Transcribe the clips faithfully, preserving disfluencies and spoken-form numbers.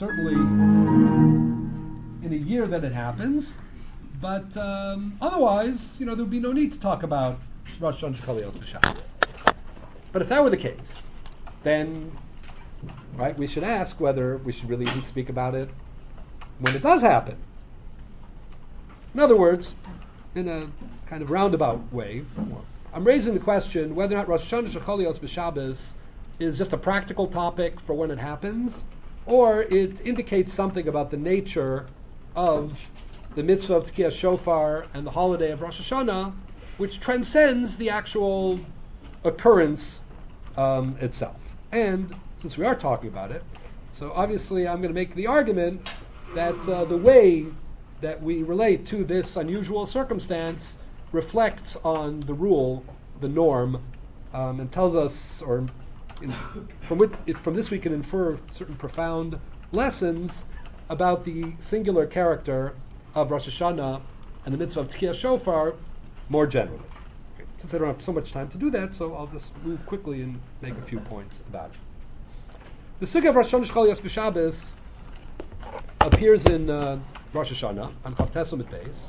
certainly in a year that it happens. But um, otherwise, you know, there would be no need to talk about Rosh Hashanah Shechol Yos b'Shabbos. But if that were the case, then, right, we should ask whether we should really even speak about it when it does happen. In other words, in a kind of roundabout way, I'm raising the question whether or not Rosh Hashanah Shechol Yos b'Shabbos is just a practical topic for when it happens, or it indicates something about the nature of the mitzvah of Tkiyah Shofar and the holiday of Rosh Hashanah, which transcends the actual occurrence um, itself. And since we are talking about it, so obviously I'm going to make the argument that uh, the way that we relate to this unusual circumstance reflects on the rule, the norm, um, and tells us, or in, from, which, it, from this we can infer certain profound lessons about the singular character of Rosh Hashanah and the mitzvah of Tkiyah Shofar more generally. Okay. Since I don't have so much time to do that, so I'll just move quickly and make a few points about it. The sugya of Rosh Hashanah Shechol Yos b'Shabbos appears in uh, Rosh Hashanah on Chav Tesam Beis,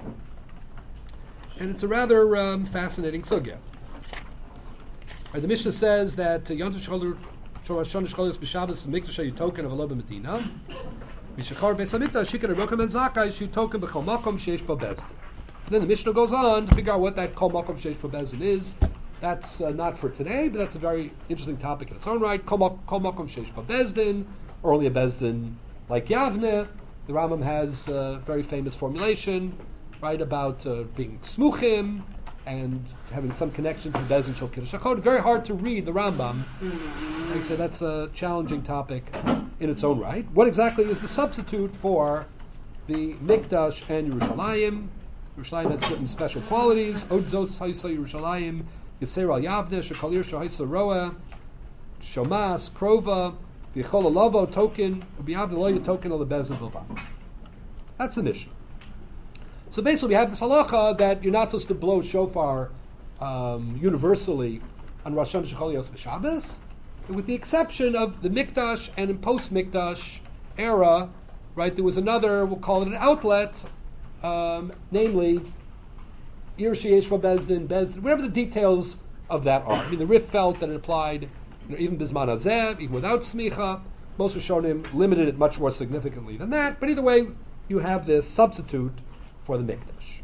and it's a rather um, fascinating sugya. Right, the Mishnah says that Yom Tov Rosh Hashanah Shechol Yos b'Shabbos Mikdash HaYutoken of Alo B'Medina Mishachar Beis Hamikdash Shikar Rokem and Zakai Shutoken B'Chol Makom Sheish Bo Bezdin. Then the Mishnah goes on to figure out what that Kol Makom Sheish Bo Bezdin is. That's uh, not for today, but that's a very interesting topic in its own right. Kol Makom Sheish Bo Bezdin, or only a Bezdin like Yavne. The Rambam has a very famous formulation, right, about uh, being smuchim and having some connection to Bezdin Shel Kiddush HaKodesh. Very hard to read the Rambam. Like I say, that's a challenging topic in its own right. What exactly is the substitute for the Mikdash and Yerushalayim? Yerushalayim had certain special qualities. Odzos Haisa Yerushalayim, Yisrael Al Yavne, Shekalir Shahaisa Roa, Shomas, Krova, V'chol Alavo Token, B'Yavne Lo Token Al Bezdin Bilbam. That's the Mishnah. So basically, we have this halacha that you're not supposed to blow shofar um, universally on Rosh Hashanah Shechol Yos b'Shabbos, with the exception of the Mikdash and in post-Mikdash era, right? There was another, we'll call it an outlet, um, namely Ir Sheyesh Bo Bezdin, Bezdin, whatever the details of that are. I mean, the Rif felt that it applied, you know, even Bisman Hazeh, even without Smicha. Most Rishonim limited it much more significantly than that. But either way, you have this substitute for the Mikdash.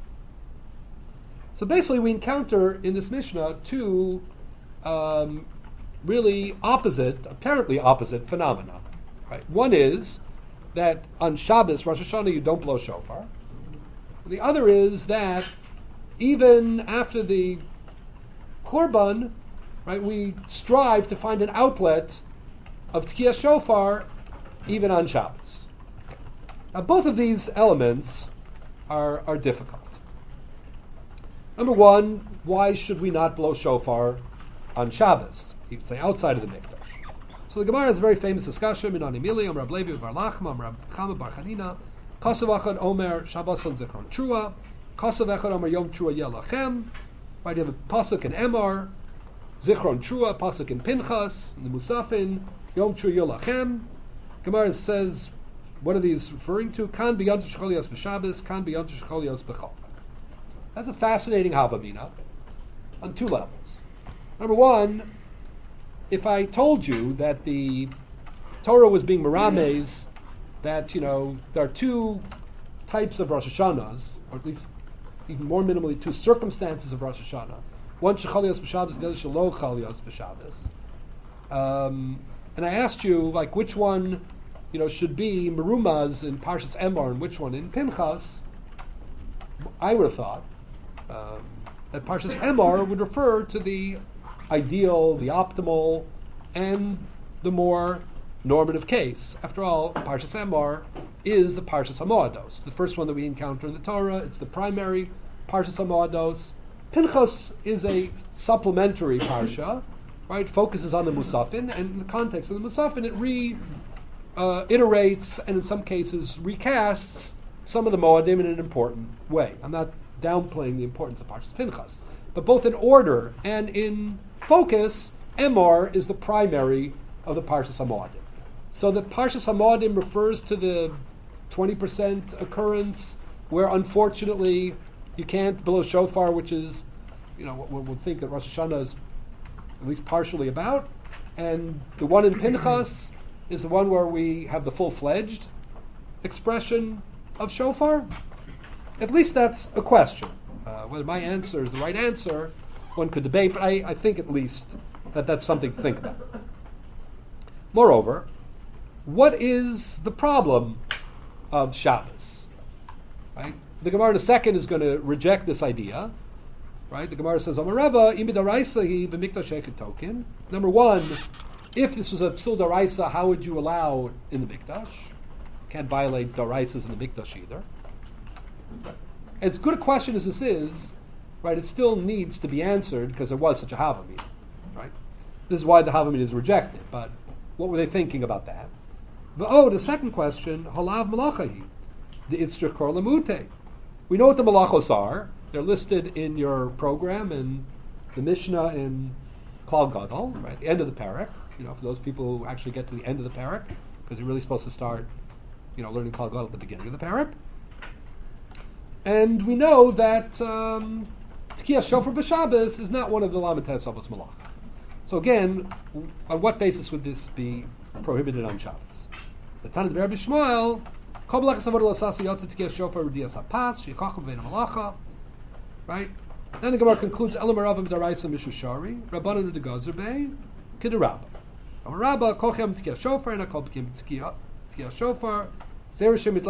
So basically, we encounter in this Mishnah two um, really opposite, apparently opposite phenomena. Right? One is that on Shabbos, Rosh Hashanah, you don't blow shofar. The other is that even after the Korban, right, we strive to find an outlet of Tkiyah Shofar even on Shabbos. Now, both of these elements are, are difficult. Number one, why should we not blow shofar on Shabbos? You could say outside of the Mikdash. So the Gemara has a very famous discussion. Minan Emili, Am Rab Levi Bar Lachma, Am Rab Chama Bar Chanina, Kasav Echad Omer Shabbos on Zichron Trua, Kasav Echad Omer Yom Trua Yelachem. Right, you have a pasuk in Emor, Zichron Trua, pasuk in Pinchas, in the Musafin, Yom Trua Yelachem. Gemara says, what are these referring to? Kan b'yom shechol yos b'Shabbos, kan b'yom shechol yos b'chol. That's a fascinating Havamina on two levels. Number one, if I told you that the Torah was being merames, that, you know, there are two types of Rosh Hashanahs, or at least even more minimally two circumstances of Rosh Hashanah. One shechol yos b'Shabbos, the other shelo chol yos b'Shabbos. Um, and I asked you, like, which one, you know, should be merumaz in Parshas Emor and which one in Pinchas. I would have thought um, that Parshas Emor would refer to the ideal, the optimal, and the more normative case. After all, Parshas Emor is the Parshas HaMoados, the first one that we encounter in the Torah. It's the primary Parshas HaMoados. Pinchas is a supplementary parsha, right? Focuses on the Musafin, and in the context of the Musafin, it re Uh, iterates and in some cases recasts some of the Moadim in an important way. I'm not downplaying the importance of Parshas Pinchas, but both in order and in focus, Emor is the primary of the Parshas HaMoadim. So the Parshas Hamodim refers to the twenty percent occurrence where unfortunately you can't blow shofar, which is, you know, what we'll think that Rosh Hashanah is at least partially about. And the one in Pinchas is the one where we have the full-fledged expression of shofar. At least that's a question. Uh, whether my answer is the right answer, one could debate, but I, I think at least that that's something to think about. Moreover, what is the problem of Shabbos? Right? The Gemara in a second is going to reject this idea. Right? The Gemara says, Amarava, imidaraisa b'mikdash token. Number one, if this was a psul daraisa, how would you allow in the mikdash? Can't violate daraisas in the mikdash either. As good a question as this is, right, it still needs to be answered because there was such a Havamina, right? This is why the Havamina is rejected. But what were they thinking about that? But oh, the second question, halav malachahi, the itzrich kor lamute. We know what the malachos are. They're listed in your program in the Mishnah in Klal Gadol, right? The end of the parak. You know, for those people who actually get to the end of the parak, because you're really supposed to start, you know, learning Klal Gadol at the beginning of the parak. And we know that um, Tekiyah Shofar B'Shabbos is not one of the Lamites Avos Malach. So again, on what basis would this be prohibited on Shabbos? The Tana of Rabbi Shmuel, Kol B'Lachas Avodah L'Sasi Yotze Tekiyah Shofar R'Dias HaPas Sheichachim V'Ein HaMalacha. Right? Then the Gemara concludes Elam Ravam Daraisa Mishushari Rabbanan U'Degazer Bei Kiderabba. Rabba Kol Chem Tekiyah Shofar and Kol B'Kim Tekiyah Shofar. Everybody knows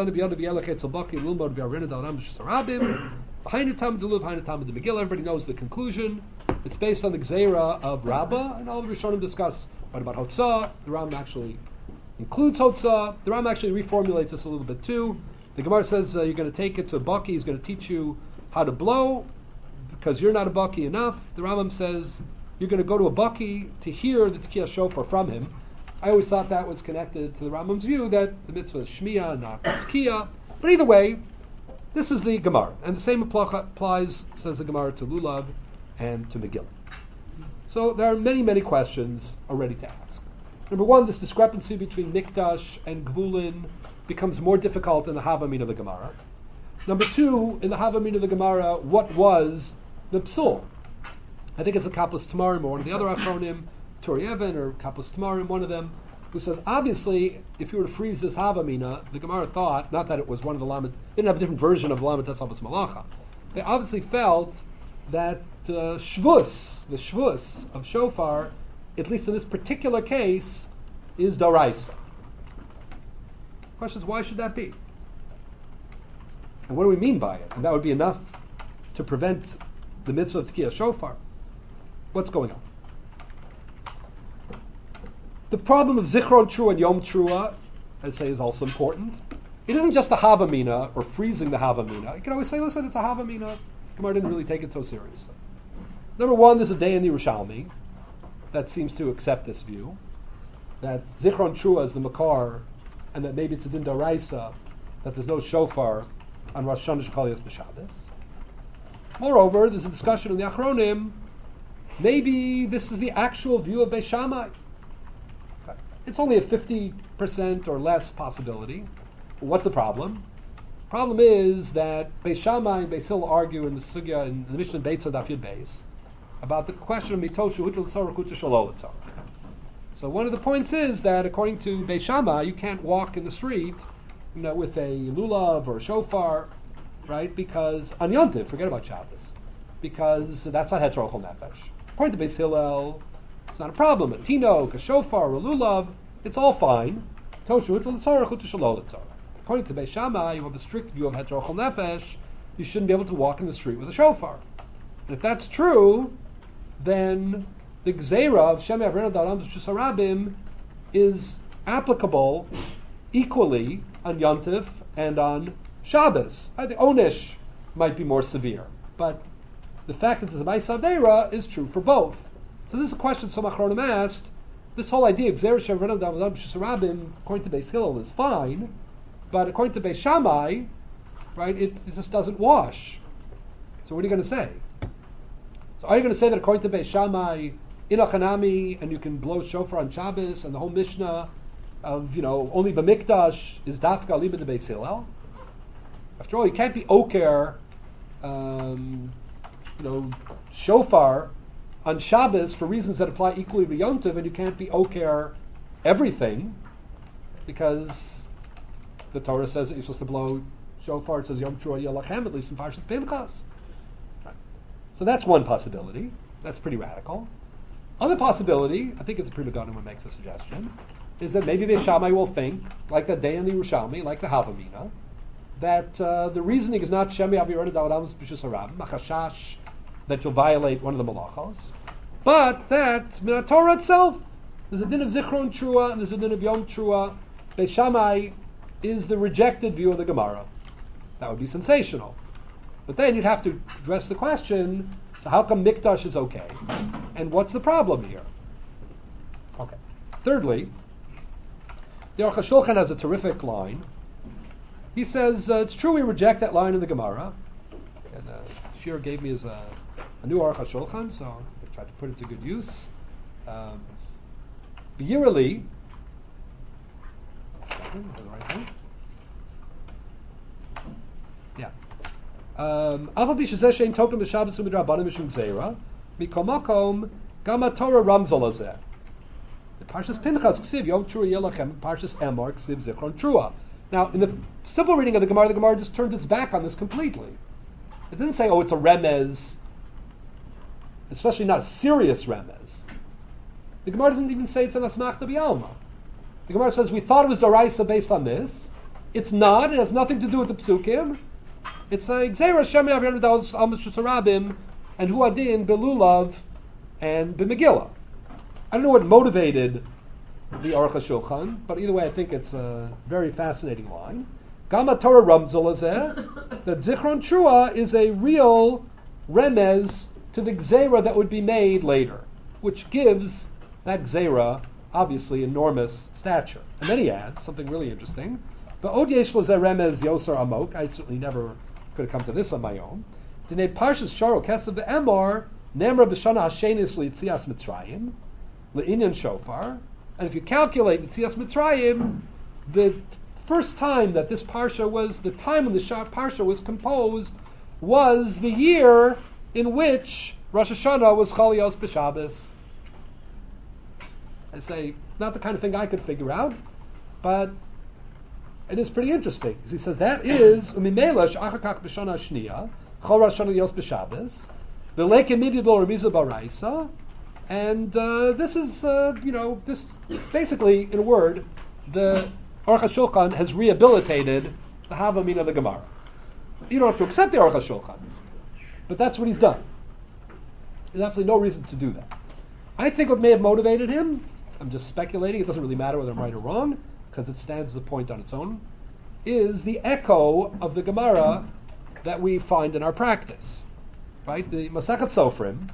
the conclusion. It's based on the Gzeira of Rabbah, and all the Rishonim discuss what about Hotzah. The Ram actually includes Hotzah. The Ram actually reformulates this a little bit too. The Gemara says uh, you're going to take it to a Baki, he's going to teach you how to blow, because you're not a Baki enough. The Rambam says you're going to go to a Baki to hear the Tekiyah Shofar from him. I always thought that was connected to the Rambam's view that the mitzvah is Shmiya, not Tzkiya. But either way, this is the Gemara. And the same applies, says the Gemara, to Lulav and to Megillah. So there are many, many questions already to ask. Number one, this discrepancy between Mikdash and Gvulin becomes more difficult in the Havamin of the Gemara. Number two, in the Havamin of the Gemara, what was the Psul? I think it's the Kaplas Tamarim or one of the other Achronim, Turi Even or Kaplas Tamarim, one of them, who says, obviously, if you were to freeze this Havamina, the Gemara thought, not that it was one of the Lamed, they didn't have a different version of Lamed Tesavos Malacha. They obviously felt that uh, Shvus, the Shvus of Shofar, at least in this particular case, is Daraisa. The question is, why should that be? And what do we mean by it? And that would be enough to prevent the mitzvah of Tekiyah Shofar. What's going on? The problem of Zichron Trua and Yom Trua, I'd say, is also important. It isn't just the Havamina or freezing the Havamina. You can always say, listen, it's a Havamina. Gemara didn't really take it so seriously. Number one, there's a day in the Yerushalmi that seems to accept this view, that Zichron Trua is the Makar, and that maybe it's a Din Daraisa, that there's no shofar on Rosh Hashanah Shechalias B'Shabbos. Moreover, there's a discussion in the Achronim, maybe this is the actual view of Beis Shammai. It's only a fifty percent or less possibility. What's the problem? The problem is that Beis Shammai and Beis Hillel argue in the Sugya, in the Mishnah Beitza Daf Yud Beis, about the question of mitoshu hutel tzarach hutel shalol tzarach. So one of the points is that according to Beis Shammai, you can't walk in the street, you know, with a lulav or a shofar, right? Because on Yom Tov, forget about Shabbos, because that's not heterochol nefesh. According to Beis Hillel, it's not a problem. A tinok, a shofar, a lulav, it's all fine. Toshu hutel tzarach hutel shalol tzarach. According to Beis Shammai, you have a strict view of heterochol nefesh. You shouldn't be able to walk in the street with a shofar. And if that's true, then the gzeira of Shemei Avrena Daram Shusarabim is applicable equally on Yom Tov and on Shabbos. I think Onish might be more severe, but the fact that there's a Ma'aseh Aveira is true for both. So this is a question some Achronim asked. This whole idea of gzeira Shemei Avrena Daram Shusarabim, according to Beis Hillel, is fine, but according to Beis Shammai, right, it, it just doesn't wash. So what are you going to say? So are you going to say that according to Beis Shammai, Inachanami, and you can blow shofar on Shabbos, and the whole Mishnah of, you know, only B'mikdash is Dafka Liba de Beis Hillel. After all, you can't be Oker, um, you know, Shofar on Shabbos for reasons that apply equally to Yom Tov, and you can't be Oker everything because the Torah says that you're supposed to blow Shofar. It says Yom Teruah Yelachem, at least in Parshas Pinchas. Right. So that's one possibility. That's pretty radical. Other possibility, I think it's a prima donna who makes a suggestion, is that maybe the Shammai will think, like the Day and the Yerushalmi, like the Havamina, that uh, the reasoning is not Shemi Avirona Daladams B'Shus Harab, Machashash, that you'll violate one of the Malachos, but that in the Torah itself, there's a din of Zichron Trua and there's a din of Yom Trua. Beis Shammai is the rejected view of the Gemara. That would be sensational. But then you'd have to address the question, so how come Mikdash is okay? And what's the problem here? Okay. Thirdly, the Aruch HaShulchan has a terrific line. He says, uh, it's true we reject that line in the Gemara. And uh, Shir gave me as a, a new Aruch HaShulchan, so I tried to put it to good use. Um, Yearly, yeah. Um, Aval b'shezeh shein token b'Shabbos u'midrabanan mishum gzeira, mikol makom gam Torah ramzol hazeh. The Parshas Pinchas ksiv Yom Teruah Yelachem, Parshas Emor ksiv Zichron Trua. Now, in the simple reading of the Gemara, the Gemara just turns its back on this completely. It didn't say, oh, it's a remez, especially not a serious remez. The Gemara doesn't even say it's an asmachta b'alma. The Gemara says we thought it was daraisa based on this. It's not. It has nothing to do with the psukim. It's a gzeira shemi avir dalos almas shusarabim and huadin belulav and b'megillah. I don't know what motivated the Aruch HaShulchan, but either way, I think it's a very fascinating line. Gama Torah ramzol hazeh. The Zichron Trua is a real remez to the gzeira that would be made later, which gives that gzeira, obviously, enormous stature. And then he adds something really interesting. But od yesh lezeh remez yosar amok. I certainly never could have come to this on my own. Dinei parshas sharo kesav ve'emor nemra b'shana hashenis li'tzias mitzrayim le'inyan shofar. And if you calculate Yitzias Mitzrayim, the first time that this parsha was, the time when the parsha was composed, was the year in which Rosh Hashanah was Chalios B'Shabbos. I say, not the kind of thing I could figure out, but it is pretty interesting. He says that is Umimela Sh'achakach B'Shana Shniya Chol Rosh Hashanah Yos B'Shabbos V'Leike Mididol Remiza Baraisa. And uh, this is, uh, you know, this basically, in a word, the Aruch HaShulchan has rehabilitated the Havamina of the Gemara. You don't have to accept the Aruch HaShulchan, but that's what he's done. There's absolutely no reason to do that. I think what may have motivated him, I'm just speculating, it doesn't really matter whether I'm right or wrong, because it stands as a point on its own, is the echo of the Gemara that we find in our practice. Right? The Masachet Sofrim,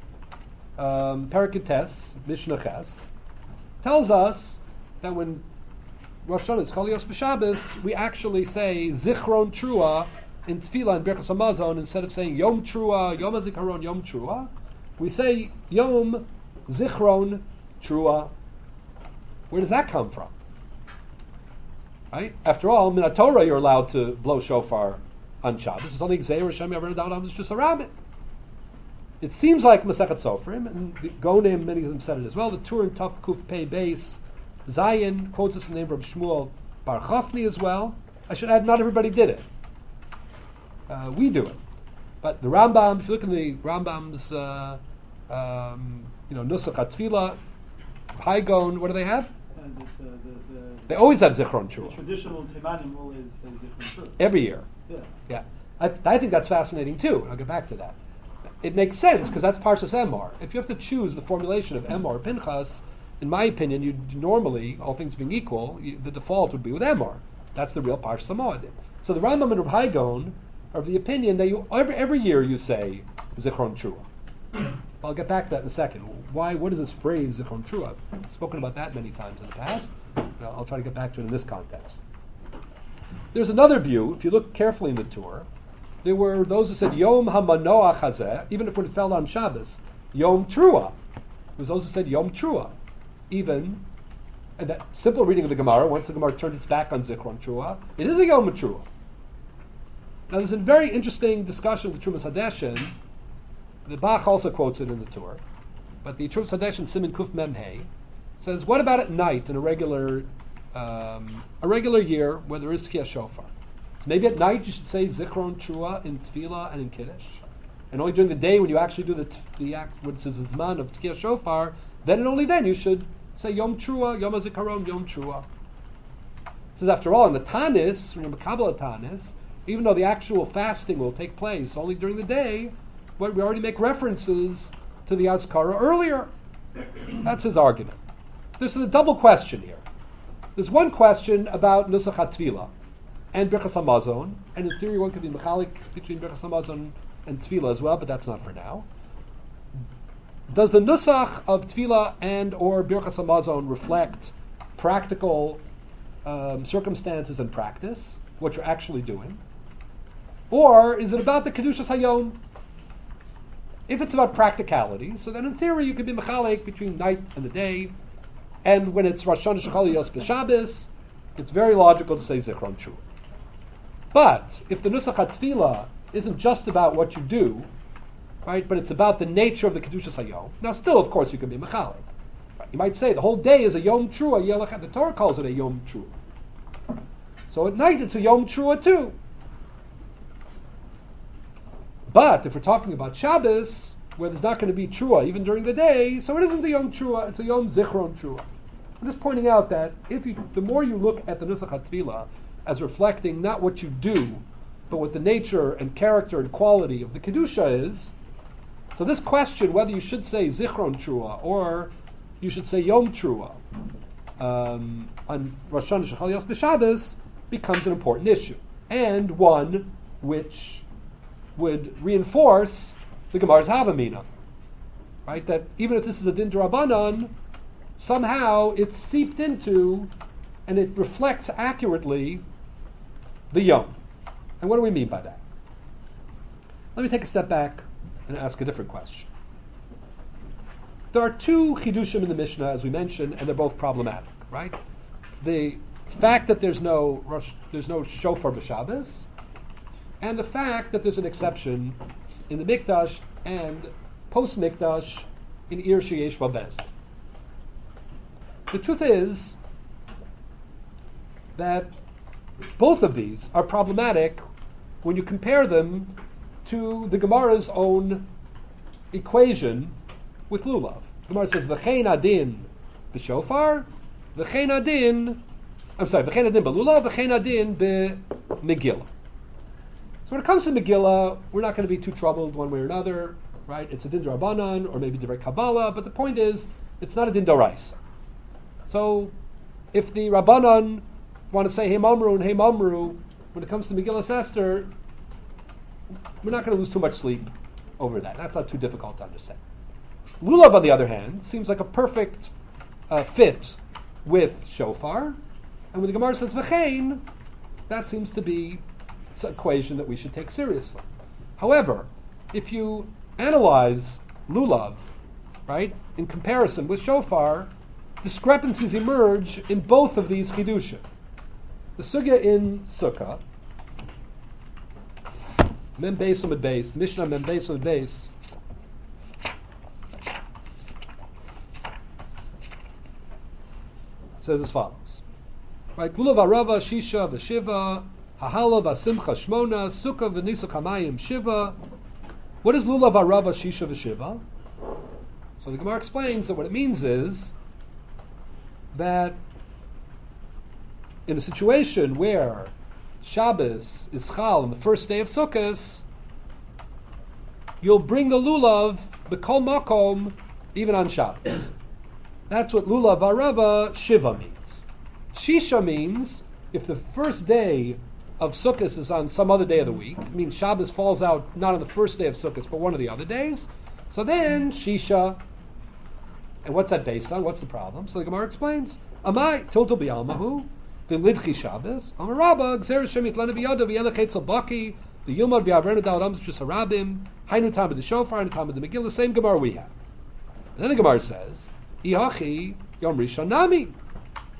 Um, Perikites, Mishnah Ches, tells us that when Rosh Hashanah is Chalios B'Shabbos, we actually say Zichron Trua in Tefillah and Birchas Hamazon. Instead of saying Yom Trua, Yom HaZikaron, Yom Trua, we say Yom Zichron Trua. Where does that come from? Right? After all, in Torah you're allowed to blow shofar on Shabbos. It's only Gzeir Hashem Yavar Da'am. It's just a rabbit. It seems like Masechet Sofrim, and the Gonim, many of them said it as well. The Turin Tuf Kuf Pei Beis Zion quotes us the name of Shmuel Bar Chafni as well. I should add, not everybody did it. Uh, we do it, but the Rambam. If you look in the Rambam's, uh, um, you know, Nusach HaTfilah, Haigon, what do they have? And it's, uh, the, the, they always have Zichron Trua. The traditional Teimanim always say Zichron Trua. Every year. Yeah. Yeah. I, I think that's fascinating too. I'll get back to that. It makes sense because that's Parshas Emor. If you have to choose the formulation of Emor or Pinchas, in my opinion, you normally, all things being equal, you, the default would be with Emor. That's the real Parshas Moed. So the Rambam and Reb Haigon are of the opinion that you every, every year you say Zichron Trua. I'll get back to that in a second. Why? What is this phrase Zichron Trua? I've spoken about that many times in the past. Now, I'll try to get back to it in this context. There's another view. If you look carefully in the Torah, there were those who said Yom HaManoach Hazeh, even if it fell on Shabbos, Yom Trua. There was those who said Yom Trua, even And that simple reading of the Gemara, once the Gemara turned its back on Zichron Trua, it is a Yom Trua. Now there's a very interesting discussion with the Trumas Hadeshin. The Bach also quotes it in the Torah. But the Trumas Hadeshin, Siman Kuf Mem Hey, says, what about at night in a regular um, a regular year where there is Tkiya Shofar? So maybe at night you should say Zichron Trua in Tefillah and in Kiddush. And only during the day when you actually do the, the act, which is the Zman of Tkiya Shofar, then and only then you should say Yom Trua, Yom HaZikaron, Yom Trua. Says after all, in the Tanis, remember Kabbalah Tanis, even though the actual fasting will take place only during the day, but we already make references to the Azkara earlier. That's his argument. This is a double question here. There's one question about Nusach HaTfilah and Birchas HaMazon, and in theory one could be mechalik between Birchas HaMazon and Tfilah as well, but that's not for now. Does the Nusach of Tfilah and or Birchas HaMazon reflect practical um, circumstances and practice, what you're actually doing? Or is it about the Kedushas Hayom? If it's about practicality, so then in theory you could be mechalik between night and the day, and when it's Rosh Hashanah Shechal Yos B'Shabbos, it's very logical to say Zichron Trua. But if the Nusach HaTfilah isn't just about what you do, right, but it's about the nature of the Kedushas Hayom, now still, of course, you can be mechalik. Right? You might say the whole day is a Yom Trua, the Torah calls it a Yom Trua. So at night it's a Yom Trua too. But if we're talking about Shabbos, where there's not going to be Trua even during the day, so it isn't a Yom Trua, it's a Yom Zichron Trua. I'm just pointing out that if you, the more you look at the Nusach HaTfilah as reflecting not what you do, but what the nature and character and quality of the Kedusha is, so this question, whether you should say Zichron Trua or you should say Yom Trua um, on Rosh Hashanah Shechal Yos B'Shabbos, becomes an important issue, and one which would reinforce the Gemara's Havamina, right? That even if this is a Din D'Rabbanan, somehow it's seeped into and it reflects accurately the Yom. And what do we mean by that? Let me take a step back and ask a different question. There are two Chidushim in the Mishnah, as we mentioned, and they're both problematic, right? The fact that there's no Rosh, there's no Shofar B'Shabbos, and the fact that there's an exception in the Mikdash and post-Mikdash in Ir Sheyesh Babez. The truth is that both of these are problematic when you compare them to the Gemara's own equation with Lulav. The Gemara says, V'chein adin b'shofar, v'chein adin, I'm sorry, v'chein adin b'lulav, v'chein adin b'Megillah. So when it comes to Megillah, we're not going to be too troubled one way or another, right? It's a Din D'Rabbanan or maybe Divrei Kabbalah, but the point is, it's not a Din D'Oraisa. So if the Rabbanan want to say Hey Mamru and Hey Mamru, when it comes to Megillah Esther, we're not going to lose too much sleep over that. That's not too difficult to understand. Lulav, on the other hand, seems like a perfect uh, fit with Shofar, and when the Gemara says V'chein, that seems to be an equation that we should take seriously. However, if you analyze Lulav, right, in comparison with Shofar, discrepancies emerge in both of these Chidushim. The Sugya in Sukkah, Mem Beis Amud Beis, Mishnah Mem Beis Amud Beis, says as follows. Right, Lulav Arava, Shisha, V'Shiva, Hahala v'Simcha Shmona, Sukkah v'Nisach Hamayim Shiva. What is Lulav Arava Shisha v'Shiva? So the Gemara explains that what it means is that in a situation where Shabbos is Chal on the first day of Sukkot, you'll bring the Lulav b'Kol Makom even on Shabbos. That's what Lulav Arava Shiva means. Shisha means if the first day of Sukkot is on some other day of the week, it means Shabbos falls out not on the first day of Sukkot, but one of the other days, so then Shisha. And what's that based on? What's the problem? So the Gemara explains, Amai, Tiltal B'Yalmahu, V'Lidchi Shabbos, Amarabba, Gzer Shem Yitlana B'Yada, V'Yelech Etzel Baki, V'Yumad V'Avrena Dal Ram T'Shus Harabim, Hainu Tam B'De Shofar, Hainu Tam B'De Megillah, the same Gemara we have. And then the Gemara says, Ihachi Yom Rishon Nami.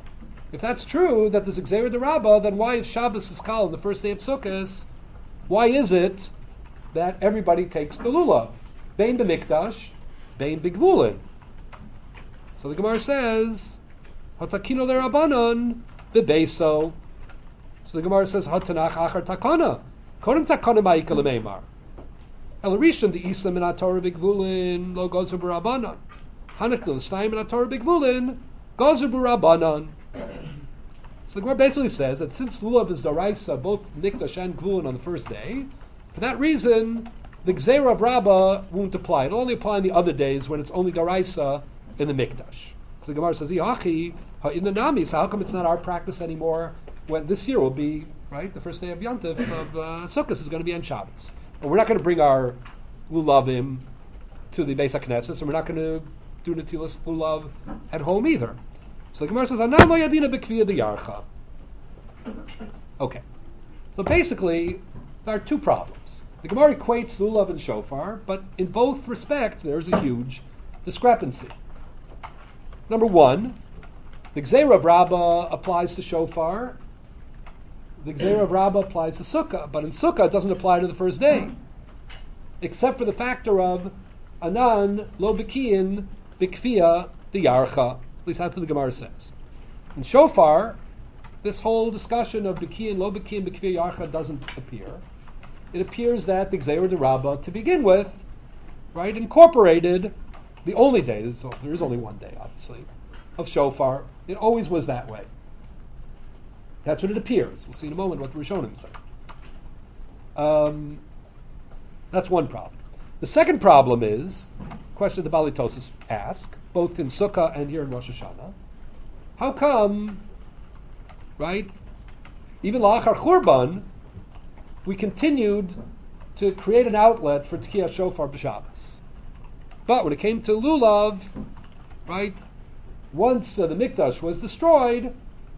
if that's true, that there's a Gzeira D'Rabba, then why is Shabbos is Kal on the first day of Sukkot? Why is it that everybody takes the lulav? Bein b'mikdash, bein b'gvulin. So the Gemara says, Hatakino l'Rabbanon b'beiso. So the Gemara says, Hatanach achar takana. Kodem takana ma'ika l'meimar. El rishon the isa min haTorah b'gvulin lo gozer b'Rabbanon. Hanach l'snayim min haTorah b'gvulin gozer b'Rabbanon. So the Gemara basically says that since lulav is daraisa, both mikdash and gvulin on the first day, for that reason, the Gzeira of Rabbah won't apply. It'll only apply on the other days when it's only daraisa in the mikdash. So the Gemara says, "Yachi in the nami." So how come it's not our practice anymore? When this year will be right, the first day of Yontif of uh, Sukkot is going to be on Shabbos, but we're not going to bring our lulavim to the Beis HaKnesses, and we're not going to do netilas lulav at home either. So the Gemara says, "Anam lo yadina b'kviya diyarcha." Okay, so basically there are two problems. The Gemara equates lulav and shofar, but in both respects there's a huge discrepancy. Number one, the Gzeira of Rabbah applies to shofar. The Gzeira of Rabbah applies to sukkah, but in sukkah it doesn't apply to the first day, except for the factor of anan lo b'kiyin b'kviya diyarcha. At least that's what the Gemara says. In shofar, this whole discussion of b'kiyin lo b'kiyin b'kviya diyarcha doesn't appear. It appears that the Gzeira de Rabbah, to begin with, right, incorporated the only day, so there is only one day, obviously, of shofar. It always was that way. That's what it appears. We'll see in a moment what the Rishonim say. Um, that's one problem. The second problem is, question the Bali Tosas ask, both in Sukkah and here in Rosh Hashanah, how come, right, even La'achar Churban, we continued to create an outlet for Tkiyah Shofar b'Shabbos. But when it came to Lulav, right, once uh, the Mikdash was destroyed,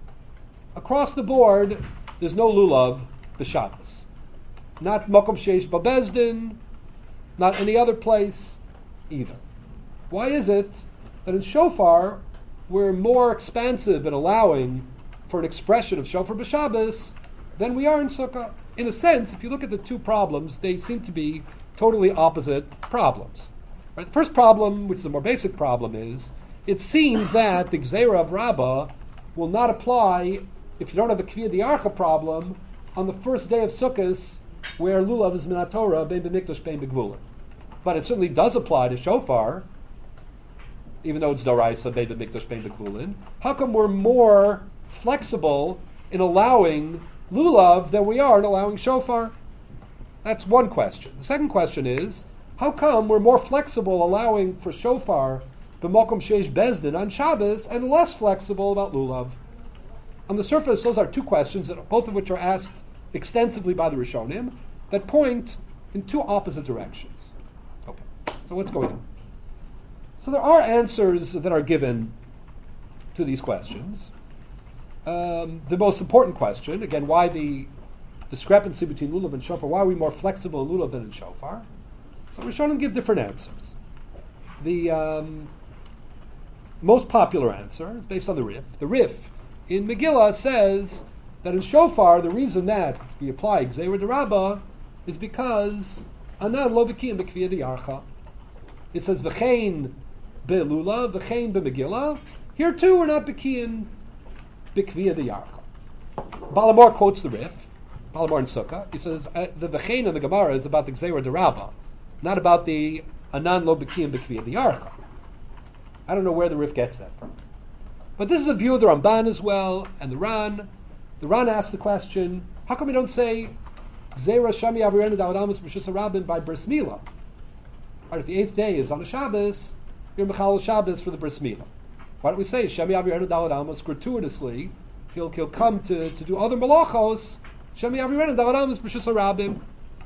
across the board, there's no Lulav b'Shabbos. Not Mokom Sheish Babezdin, not any other place either. Why is it that in Shofar, we're more expansive in allowing for an expression of Shofar b'Shabbos than we are in Sukkah? In a sense, if you look at the two problems, they seem to be totally opposite problems. Right? The first problem, which is a more basic problem, is it seems that the Gzeira of Rabbah will not apply if you don't have a Kviya D'Archa problem on the first day of Sukkot, where Lulav is Min HaTorah, Bein B'Mikdash, Bein B'Gvulin. But it certainly does apply to Shofar, even though it's Doraisa, Bein B'Mikdash, Bein B'Gvulin. How come we're more flexible in allowing Lulav than we are in allowing Shofar? That's one question. The second question is, how come we're more flexible allowing for Shofar b'Mokom Sheish Bezdin on Shabbos and less flexible about Lulav? On the surface, those are two questions, that both of which are asked extensively by the Rishonim, that point in two opposite directions. Okay, so what's going on? So there are answers that are given to these questions. Um, the most important question, again, why the discrepancy between Lulav and Shofar, why are we more flexible in Lulav than in Shofar? So Rishonim give different answers. The um, most popular answer is based on the Rif. The Rif in Megillah says that in Shofar, the reason that we apply Gzeira D'Rabba is because Anan lo b'kiyin b'kviya diyarcha. It says v'chein be'lulav, v'chein be'Megillah. Here too, we're not b'kiyin b'kviya diyarcha. Balamar quotes the Rif, Balamar in Sukkah. He says uh, the v'chein in the Gemara is about the Gzeira D'Rabba, not about the Anan lo b'kiyin b'kviya diyarcha. I don't know where the Rif gets that from. But this is a view of the Ramban as well, and the Ran. The Ran asks the question, how come we don't say Gzeira Shami Avirenu Da'od Amos B'Shus HaRabim by Bris Milah? Right, if the eighth day is on a Shabbos, you're Mechal Shabbos for the Bris Milah. Why don't we say Shami Avirenu Da'od Amos gratuitously? He'll, he'll come to, to do other malachos. Shami Avirenu Da'od Amos B'Shus HaRabim.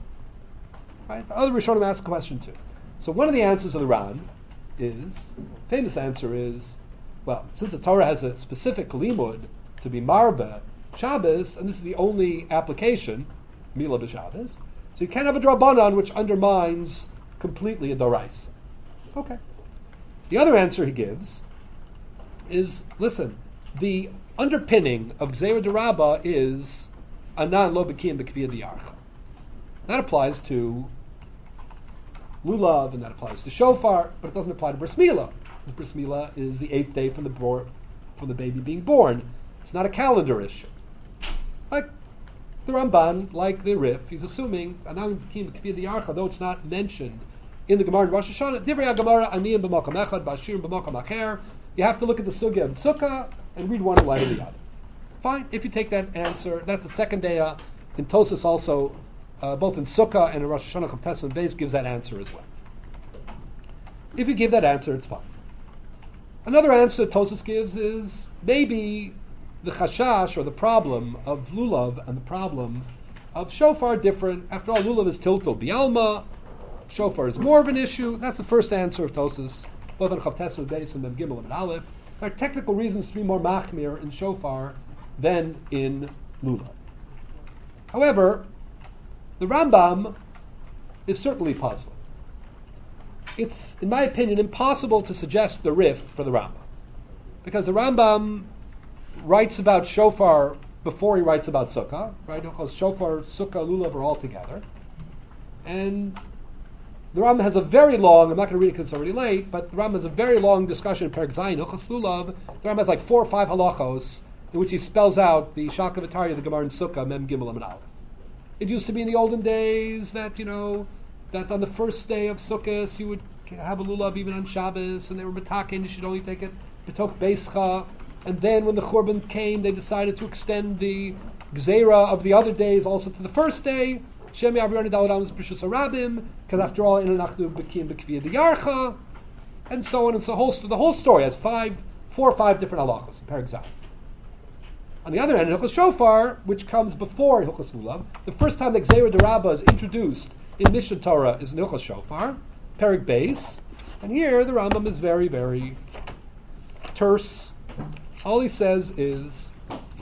Right, the other Rishonim ask a question too. So one of the answers of the Ran is, famous answer is, well, since the Torah has a specific limud to be marba Shabbos, and this is the only application, Milah b'Shabbos, so you can't have a drabanan which undermines completely a doraisa. Okay. The other answer he gives is, listen, the underpinning of Gzeira Derabba is Anan Lo B'Kiyim B'Kviyah D'Archa. That applies to Lulav and that applies to Shofar, but it doesn't apply to Bris Milah. Because Bris Milah is the eighth day from the bor- from the baby being born. It's not a calendar issue. Like the Ramban, like the Rif, he's assuming Anan B'Kiyim B'Kviyah D'Archa, though it's not mentioned in the Gemara in Rosh Hashanah. Divrei HaGemara Aniyim B'Makom Echad, Ba'ashirim B'Makom Acher. You have to look at the Sugya and Sukkah and read one in light of the other. Fine, if you take that answer, that's the second day. Uh, in Tosas also, uh, both in Sukkah and in Rosh Hashanah, Chav and Beis gives that answer as well. If you give that answer, it's fine. Another answer Tosas gives is maybe the chashash or the problem of lulav and the problem of shofar are different. After all, lulav is tiltul bialma, shofar is more of an issue. That's the first answer of Tosas, both on Chav and Beis and Mem Gimel and Aleph. There are technical reasons to be more machmir in shofar than in lulav. However, the Rambam is certainly puzzling. It's, in my opinion, impossible to suggest the Rif for the Rambam, because the Rambam writes about shofar before he writes about sukkah, right? Because shofar, sukkah, lulav are all together, and the Rambam has a very long, I'm not going to read it because it's already late, but the Rambam has a very long discussion in Perek Zayin, Hilchos Lulav. The Rambam has like four or five halachos in which he spells out the Shaka V'Tarya of the Gemara in Sukkah, Mem Gimel and Aleph. It used to be in the olden days that, you know, that on the first day of Sukkot you would have a lulav even on Shabbos, and they were metaken, you should only take it betok beischa. And then when the Churban came, they decided to extend the Gzeira of the other days also to the first day. Shem Yavroni Daladam is Precious Arabim, because after all, in Anachdu B'Kiyim B'Kviyah D'Archa, and so on and so whole. The whole story has five, four or five different halachos in Perek Zayin. On the other hand, in Hilchos Shofar, which comes before Hilchos Lulav, the first time that Gzeira Derabba is introduced in Mishnah Torah is in Hilchos Shofar, Perek Beis, and here the Rambam is very, very terse. All he says is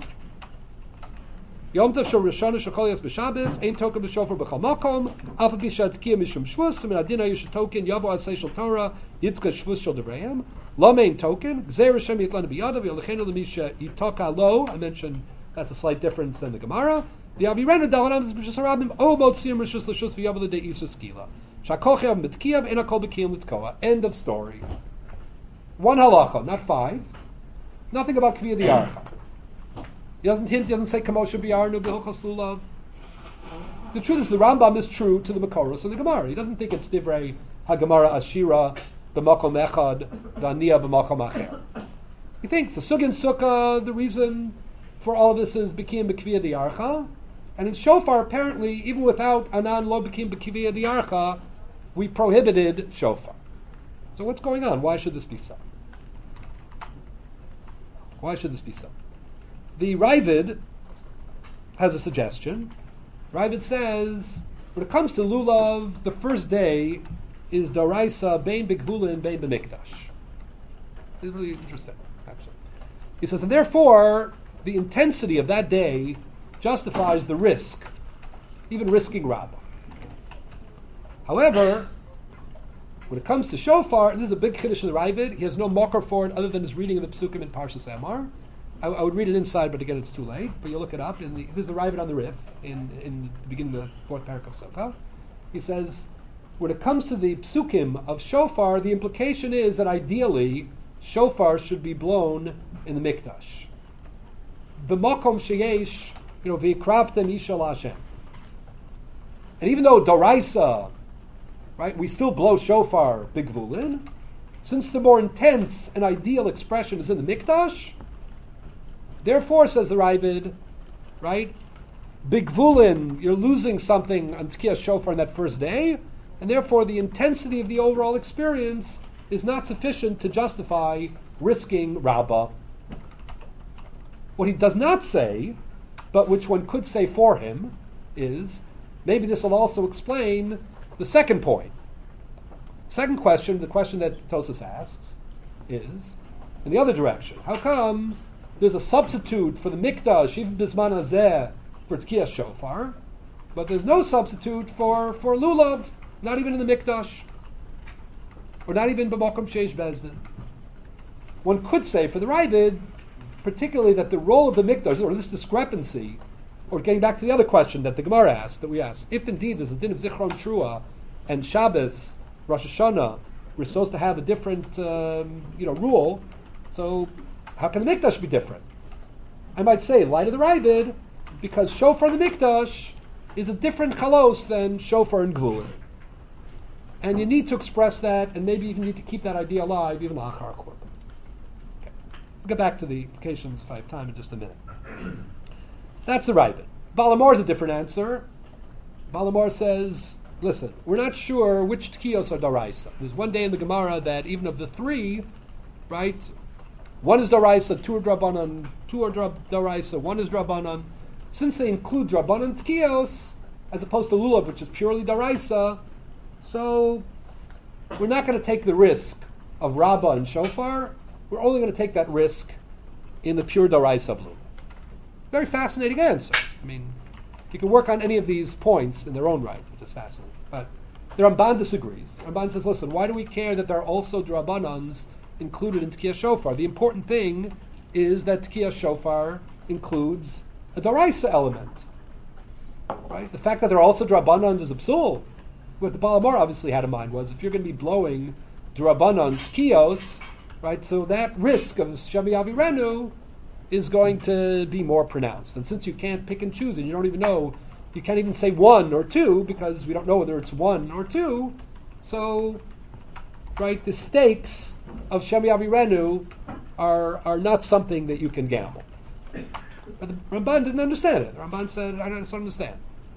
Yom Tov Shor Rishon Shechol Yas B'Shabbos Ein Token B'Shofar B'Chol Makom Alpha B'Shad Tkiya Mishum Shvus Min Adina Yusha Token Yavo Asay Shel Torah Yitzka Shvus Shel Devrayim Lamein Token Gzeir Hashem Yitlanu B'Yadav Yolechenu L'Misha Yitaka Lo. I mentioned that's a slight difference than the Gemara. The Avirenu Dalanam is B'Shus Harabim O Motzim Rishus L'Shus V'Yavo L'Dei Isra Skila Shakochev Mitkiyav Ein Akol B'Kiyim L'Tkoa. End of story. One halacha, not five. Nothing about Kviyah D'Archa. He doesn't hint, he doesn't say Kamosha B'Yarnu B'Hilchos Lulav. The truth is the Rambam is true to the Makoros and the Gemara. He doesn't think it's Divrei HaGemara Ashira B'Makom Echad V'Aniya B'Makom Acher. He thinks the Sugin Sukkah, the reason for all of this is B'Kiyim B'Kviyah D'Archa. And in Shofar, apparently, even without Anan Lo B'Kiyim B'Kviyah D'Archa, we prohibited Shofar. So what's going on? Why should this be so? Why should this be so? The Ravid has a suggestion. Ravid says, when it comes to Lulav, the first day is Daraisa Bein B'Gvulin Bein B'Mikdash. It's really interesting, actually. He says, and therefore, the intensity of that day justifies the risk, even risking Rabbah. However, when it comes to Shofar, and this is a big chiddush in the Ravid, he has no marker for it other than his reading of the Psukim in Parshas Emor. I, I would read it inside, but again, it's too late. But you look it up. In the, this is the Ravid on the Rif in, in the beginning of the fourth parak of Sukkah. He says, when it comes to the Psukim of Shofar, the implication is that ideally, Shofar should be blown in the Mikdash. B'makom sheyesh, you know, v'yikraftem yishal Hashem. And even though Doraisa, right, we still blow shofar bigvulin, since the more intense and ideal expression is in the Mikdash, therefore, says the Ravid, right, bigvulin, you're losing something on Tkiyah Shofar on that first day, and therefore the intensity of the overall experience is not sufficient to justify risking Rabbah. What he does not say, but which one could say for him, is, maybe this will also explain the second point. Second question, the question that Tosas asks, is in the other direction. How come there's a substitute for the Mikdash, even Bisman Hazeh, for Tkiyah Shofar, but there's no substitute for, for Lulav, not even in the Mikdash, or not even B'Makom Sheish Bezdin? One could say for the Ravid, particularly that the role of the mikdash, or this discrepancy, or getting back to the other question that the Gemara asked, that we asked, if indeed there's a din of Zichron Trua and Shabbos, Rosh Hashanah, we're supposed to have a different, um, you know, rule. So how can the mikdash be different? I might say, light of the Ravid, because shofar in the mikdash is a different chalos than shofar in Gvulin. And you need to express that, and maybe even need to keep that idea alive, even la'achar korban. Okay. We'll get back to the implications if I have time in just a minute. That's the Ravid. Balamar is a different answer. Balamar says, listen, we're not sure which tkiyos are daraisa. There's one day in the Gemara that even of the three, right, one is daraisa, two are drabanan, two are dra- daraisa, one is drabanan. Since they include drabanan tkiyos, as opposed to lulav, which is purely daraisa, so we're not going to take the risk of Rabbah and shofar. We're only going to take that risk in the pure daraisa blue. Very fascinating answer. I mean, you can work on any of these points in their own right, which is fascinating. But the Ramban disagrees. Ramban says, listen, why do we care that there are also drabanans included in Tkiyah Shofar? The important thing is that Tkiyah Shofar includes a daraisa element. Right? The fact that there are also drabanans is a psul. What the Balamar obviously had in mind was, if you're going to be blowing drabanan tkiyos, right, so that risk of Shemi Avirenu is going to be more pronounced. And since you can't pick and choose, and you don't even know, you can't even say one or two, because we don't know whether it's one or two, so, right, the stakes of Shemi Avirenu are are not something that you can gamble. But the Ramban didn't understand it. The Ramban said, I don't understand.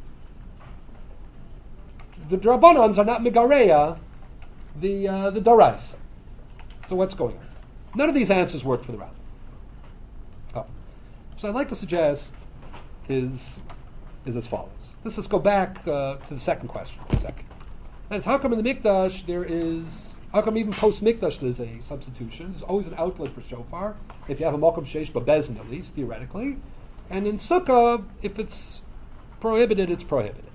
The drabanans are not megareya, the uh, the daraisa. So what's going on? None of these answers work for the Rambam. Oh. So I'd like to suggest is is as follows. Let's just go back uh, to the second question for a second. That is, how come in the mikdash there is, how come even post mikdash there's a substitution? There's always an outlet for shofar, if you have a makom sheish babezin at least, theoretically. And in sukkah, if it's prohibited, it's prohibited.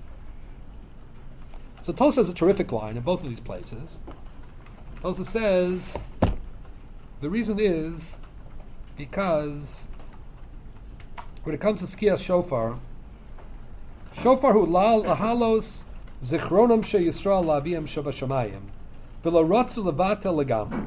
So Tosa has a terrific line in both of these places. Tosa says, the reason is because when it comes to skiyas shofar, shofar hu lahalos zichronam she Yisrael la'aviyam shava shamayim v'lo ratzu levatel legam.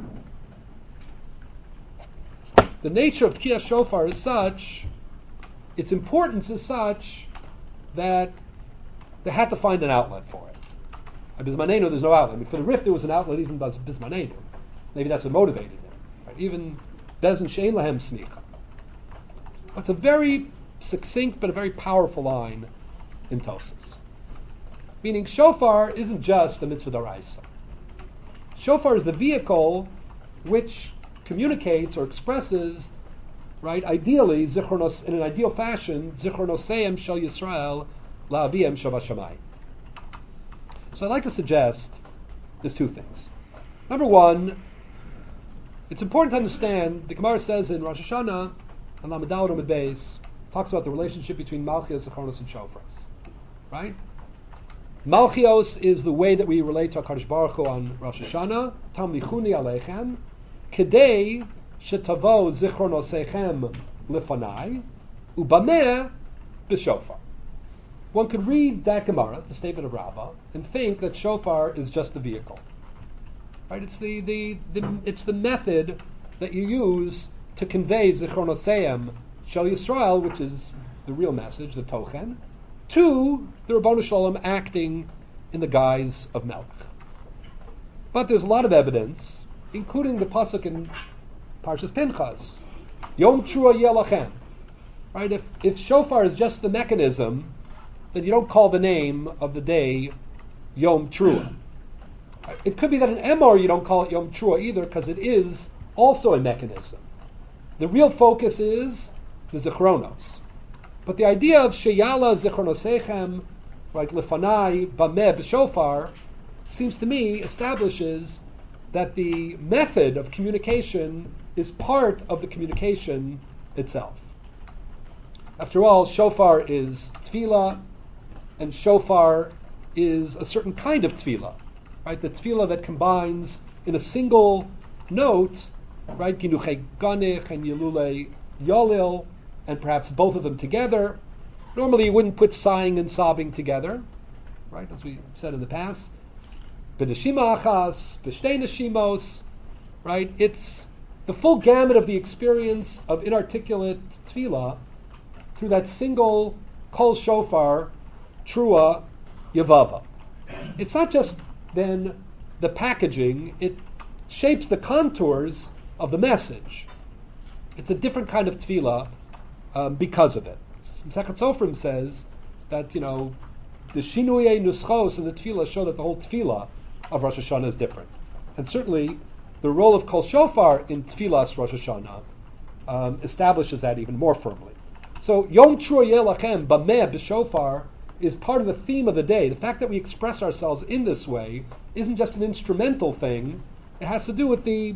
The nature of skiyas shofar is such, its importance is such, that they had to find an outlet for it. At Bismanenu, there's no outlet. I mean, for the Rif, there was an outlet even by Bismanenu. Maybe that's what motivated him. Right? Even Bezin Shein Lahem Snicha. That's a very succinct but a very powerful line in Tosas. Meaning, shofar isn't just a mitzvah daraisa. Shofar is the vehicle which communicates or expresses, right, ideally, zichronos, in an ideal fashion, zichronoseim shel Yisrael la'aviyam shava shamayim. So I'd like to suggest there's two things. Number one, it's important to understand, the Gemara says in Rosh Hashanah, and Lamed Daled Amud Beis, talks about the relationship between Malchios, Zichronos, and Shofars. Right? Malchios is the way that we relate to HaKadosh Baruch Hu on Rosh Hashanah, Tamlichuni Aleichem, Kedei Shetavo Zichronosechem Lifanai, Ubameh B'Shofar. One could read that Gemara, the statement of Rabbah, and think that shofar is just the vehicle. Right? It's the, the, the it's the method that you use to convey Zichronoseim Shel Yisrael, which is the real message, the Tochen, to the Rabbanu Shalom acting in the guise of Melech. But there's a lot of evidence, including the pasuk in Parshas Pinchas, Yom Trua Yelachem. Right? If if shofar is just the mechanism, then you don't call the name of the day Yom Trua. It could be that in Emor you don't call it Yom Trua either, because it is also a mechanism. The real focus is the Zichronos. But the idea of Sheyala Zichronosechem, like Lefanai Bameh B'Shofar, seems to me establishes that the method of communication is part of the communication itself. After all, shofar is tefillah, and shofar is a certain kind of tefillah, right? The tefillah that combines in a single note, right? Ginuchei ganech and yilulei Yolil, and perhaps both of them together. Normally you wouldn't put sighing and sobbing together, right, as we said in the past. B'neshima achas, b'shtei neshimos, right? It's the full gamut of the experience of inarticulate tefillah through that single kol shofar, trua, yavava. It's not just then the packaging, it shapes the contours of the message. It's a different kind of tefillah um, because of it. Sechet Sofrim says that, you know, the shinuyei nuschos and the tefillah show that the whole tefillah of Rosh Hashanah is different. And certainly the role of kol shofar in tefillah's Rosh Hashanah um, establishes that even more firmly. So Yom Trua Yelachem Bameh B'Shofar is part of the theme of the day. The fact that we express ourselves in this way isn't just an instrumental thing. It has to do with the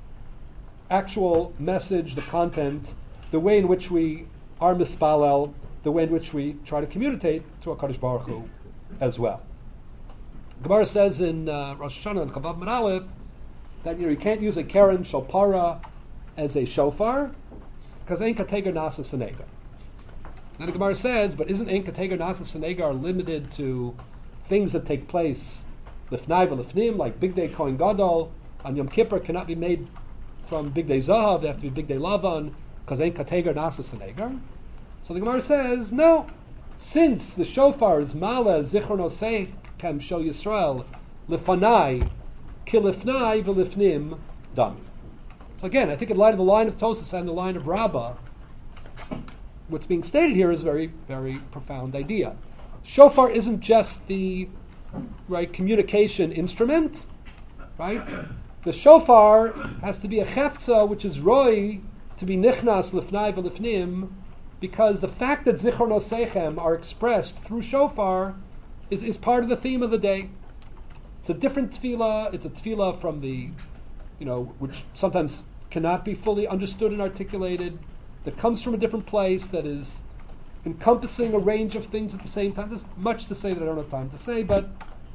actual message, the content, the way in which we are mispalel, the way in which we try to communicate to HaKadosh Baruch Hu as well. Gemara says in uh, Rosh Hashanah and Chavav Amud Aleph that, you know, you can't use a keren shalpara as a shofar because ein kateger nasa senega. Then the Gemara says, but isn't ein kateger nasa senega limited to things that take place lifnai v'lifnim, like Big Day Kohen Gadol on Yom Kippur cannot be made from Big Day Zahav, they have to be Big Day Lavan because ein kateger nasa senega. So the Gemara says, no, since the shofar is mala zichron osei Kem Shel Yisrael Lifanai Kilifnai V'Lifnim Dami. So again, I think in light of the line of Tosas and the line of Rabbah, what's being stated here is a very, very profound idea. Shofar isn't just the right communication instrument, right? The shofar has to be a chefza, which is roi, to be nichnas lifnai v'lifnim, because the fact that zichron osechem are expressed through shofar Is, is part of the theme of the day. It's a different tefillah. It's a tefillah from the, you know, which sometimes cannot be fully understood and articulated, that comes from a different place, that is encompassing a range of things at the same time. There's much to say that I don't have time to say, but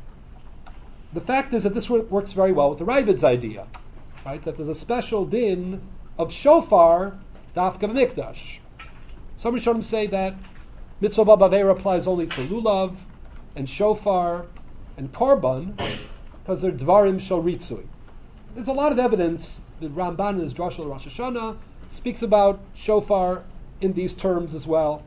the fact is that this works very well with the Ravid's idea, right? That there's a special din of shofar dafka b'mikdash. Some Rishonim say that mitzvah b'avera applies only to lulav and shofar and korban because they're dvarim shel ritzui. There's a lot of evidence. The Ramban in his Drashal Rosh Hashanah speaks about shofar in these terms as well.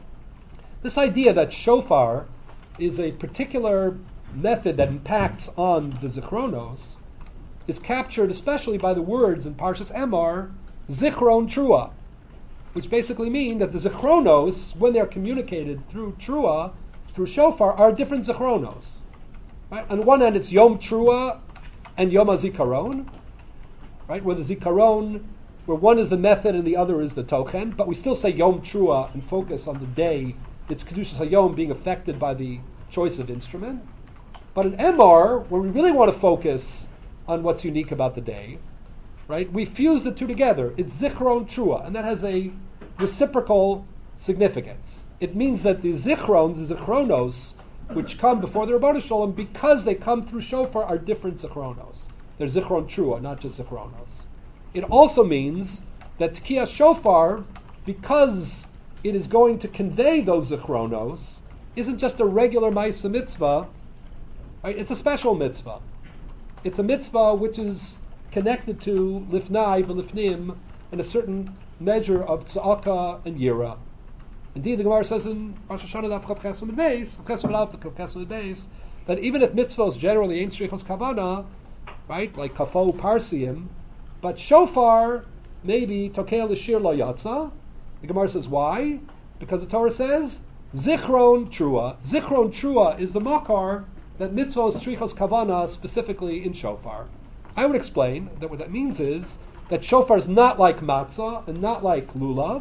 This idea that shofar is a particular method that impacts on the zichronos is captured especially by the words in Parshas Emor, zichron trua, which basically mean that the zichronos, when they're communicated through trua, through shofar, are different zichronos. Right? On one hand, it's Yom Trua and Yom HaZikaron, right? Where the Zikaron, where one is the method and the other is the tochen, but we still say Yom Trua and focus on the day, its Kedushas HaYom being affected by the choice of instrument. But in Emor, where we really want to focus on what's unique about the day, right? We fuse the two together. It's Zichron Trua, and that has a reciprocal significance. It means that the zichrons, the zichronos, which come before the Rabbanu Shalom, because they come through shofar, are different zichronos. They're zichron trua, not just zichronos. It also means that Tekiyah shofar, because it is going to convey those zichronos, isn't just a regular ma'aseh mitzvah, right? It's a special mitzvah. It's a mitzvah which is connected to lifnai v'lifnim and a certain measure of tza'aka and yira. Indeed, the Gemara says in Rosh Hashanah Daf Chav Chesed Beis, Chesed Alf Chav Chesed Beis, that even if mitzvahs generally ain't shrichos kavana, right, like kafo parsiim, but shofar maybe tokei l'shir lo yatsa. The Gemara says why? Because the Torah says zichron trua. Zichron trua is the makar that mitzvahs shrichos kavana specifically in shofar. I would explain that what that means is that shofar is not like matzah and not like lulav,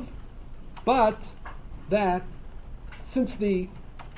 but that since the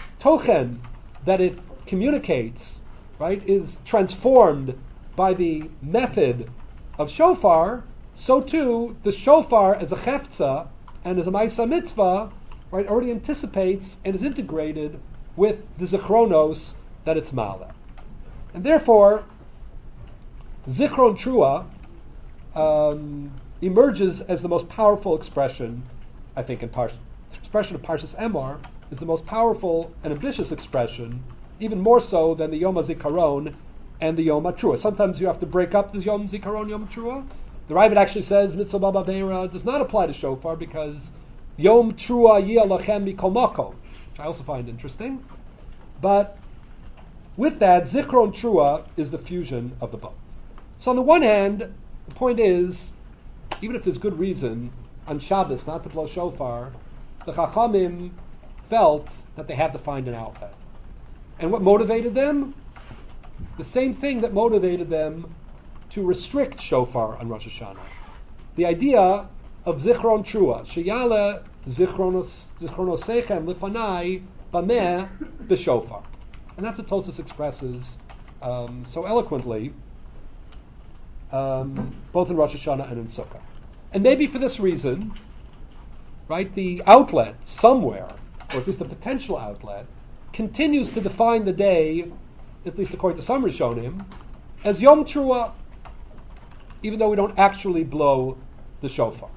tochen that it communicates, right, is transformed by the method of shofar, so too the shofar as a chefza and as a ma'aseh mitzvah, right, already anticipates and is integrated with the zichronos that it's ma'aleh. And therefore, zichron trua um, emerges as the most powerful expression, I think, in Parshas. The expression of Parshas Emor is the most powerful and ambitious expression, even more so than the Yom HaZikaron and the Yom HaTruah. Sometimes you have to break up the Yom Zikaron, Yom HaTruah. The Ravid actually says Mitzvah Baba Veira does not apply to shofar because Yom Truah Yia Lachem Mikol Makom, which I also find interesting. But with that, Zikron Truah is the fusion of the both. So on the one hand, the point is, even if there's good reason on Shabbos not to blow shofar, the Chachamim felt that they had to find an outlet. And what motivated them? The same thing that motivated them to restrict shofar on Rosh Hashanah. The idea of Zichron Trua, Sheyale Zichronosechem Lifanai Bameh B'Shofar. And that's what Tosfos expresses um, so eloquently, um, both in Rosh Hashanah and in Sukkah. And maybe for this reason, right, the outlet somewhere, or at least the potential outlet, continues to define the day, at least according to some Rishonim, as Yom Trua, even though we don't actually blow the shofar.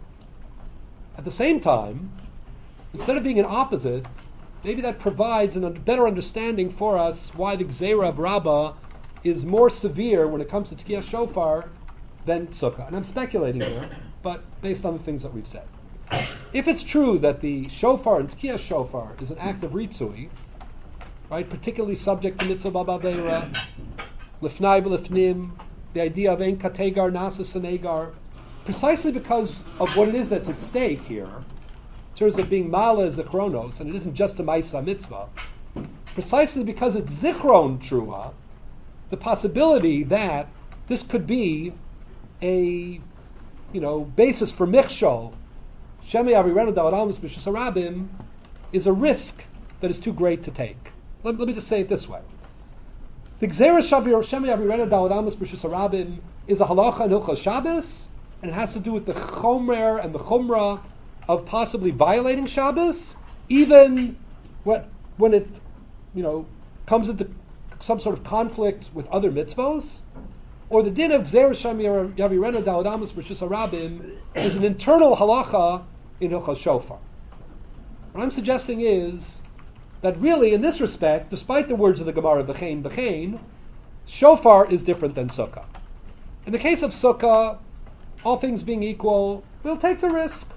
At the same time, instead of being an opposite, maybe that provides a better understanding for us why the Gzeira of Rabbah is more severe when it comes to Tkiyah Shofar than Sukkah. And I'm speculating here, but based on the things that we've said. If it's true that the Shofar and Tkiyah Shofar is an act of Ritzui, right, particularly subject to Mitzvah Baba Veira, Lifnai B'Lifnim, the idea of Ein Kategar Nasa Sanegar, precisely because of what it is that's at stake here, in terms of being Mala Zichronos, and it isn't just a Maisa Mitzvah, precisely because it's Zichron Trua, the possibility that this could be a, you know, basis for Michshol, Shemi Avirenu Daladamas B'Shus Harabim, is a risk that is too great to take. Let, let me just say it this way. The Gzeira Shavir Shemi Avirenu Daladamas B'Shus Harabim is a halacha in Hilchos Shabbos, and it has to do with the chomer and the chumrah of possibly violating Shabbos, even when, when it, you know, comes into some sort of conflict with other mitzvos, or the din of Gzeira Shemi Avirenu Daladamas B'Shus Harabim is an internal halacha in Hilchos Shofar. What I'm suggesting is that really, in this respect, despite the words of the Gemara, B'chein, B'chein, Shofar is different than Sukkah. In the case of Sukkah, all things being equal, we'll take the risk.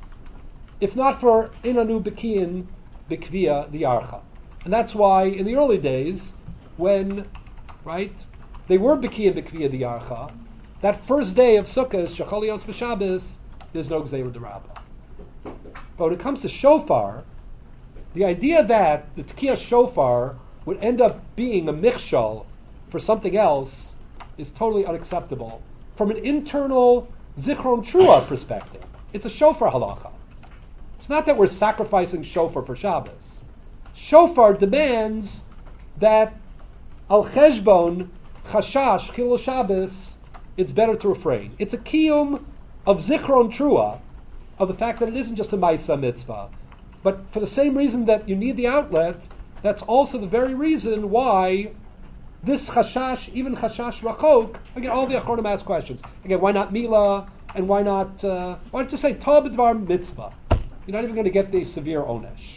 If not for Inanu B'kiyin B'kviya the Archa. And that's why in the early days, when, right, they were B'kiyin B'kviya the Archa, that first day of Sukkah, Shechol Yos B'Shabbos, there's no Gzeira D'Rabbah. But when it comes to Shofar, the idea that the Tkiyah Shofar would end up being a Michshol for something else is totally unacceptable. From an internal Zichron Trua perspective, it's a Shofar halacha. It's not that we're sacrificing Shofar for Shabbos. Shofar demands that al cheshbon chashash chilul Shabbos, it's better to refrain. It's a kiyum of Zichron Trua, of the fact that it isn't just a Maisa mitzvah. But for the same reason that you need the outlet, that's also the very reason why this chashash, even chashash rachok, again, all the Achronim ask questions. Again, why not Mila, and why not, uh, why not just say Tov B'dvar mitzvah? You're not even going to get the severe onesh.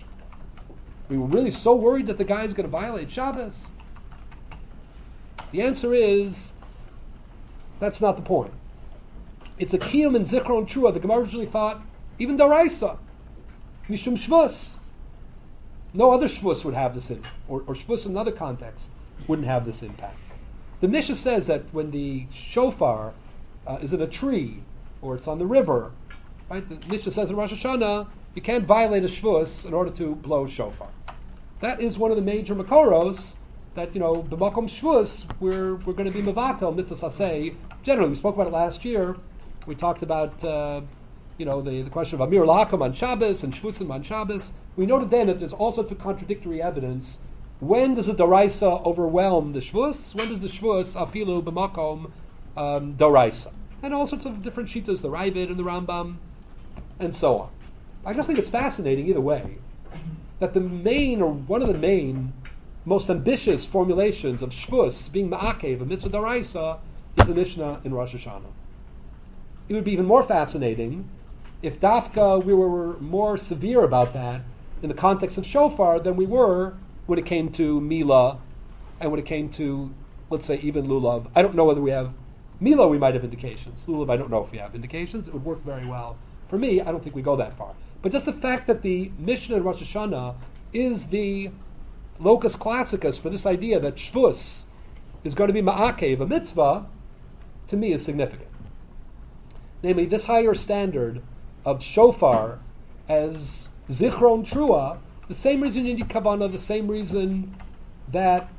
We were really so worried that the guy is going to violate Shabbos. The answer is, that's not the point. It's a kiyum and zikron trua. The Gemara originally thought, even Daraisa, Mishum Shvus. No other Shvus would have this in, or, or Shvus in another context wouldn't have this impact. The Mishnah says that when the shofar uh, is in a tree, or it's on the river, right? The Mishnah says in Rosh Hashanah, you can't violate a Shvus in order to blow shofar. That is one of the major makoros that, you know, b'makom Shvus, we're, we're going to be mevatel, mitzvah saseh. Generally, we spoke about it last year. We talked about, uh, you know, the, the question of Amir Lakum on Shabbos and Shvusim on Shabbos. We noted then that there's all sorts of contradictory evidence. When does the Daraisa overwhelm the Shvus? When does the Shvus afilu b'makom um, Daraisa? And all sorts of different shittas, the Ravid and the Rambam, and so on. I just think it's fascinating either way that the main, or one of the main, most ambitious formulations of Shvus being ma'akev, a mitzvah Daraisa, is the Mishnah in Rosh Hashanah. it would be even more fascinating if Dafka we were more severe about that in the context of shofar than we were when it came to Mila and when it came to, let's say, even Lulav. I don't know whether we have Mila, we might have indications. Lulav, I don't know if we have indications. It would work very well. For me, I don't think we go that far. But just the fact that the Mishnah in Rosh Hashanah is the locus classicus for this idea that Shvus is going to be ma'akev, a mitzvah, to me is significant. Namely, this higher standard of shofar as zichron trua, the same reason you need kavanah, the same reason that